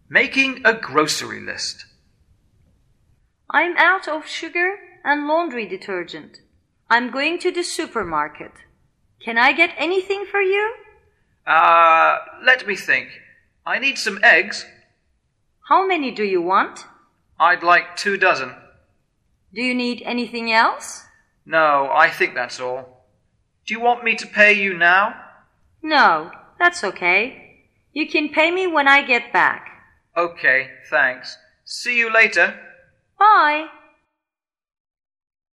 Making a grocery list. I'm out of sugar and laundry detergent. I'm going to the supermarket. Can I get anything for you? Let me think. I need some eggs. How many do you want? I'd like 2 dozen. Do you need anything else? No, I think that's all. Do you want me to pay you now? No, that's okay. You can pay me when I get back. Okay, thanks. See you later. Bye.